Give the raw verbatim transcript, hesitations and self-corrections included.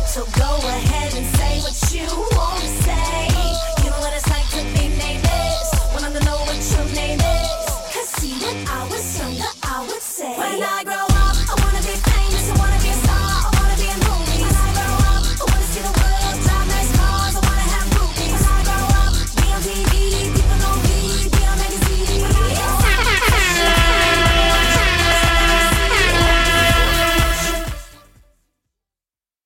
So go ahead and say what you want.